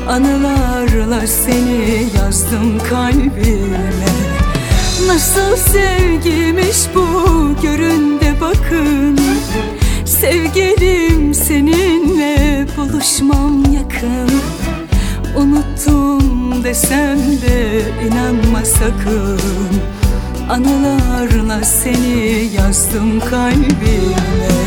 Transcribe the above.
Anılarla seni yazdım kalbime. Nasıl sevgiymiş bu, görün de bakın. Sevgilim, seninle buluşmam yakın. Unuttum desem de inanma sakın. Anılarla seni yazdım kalbime.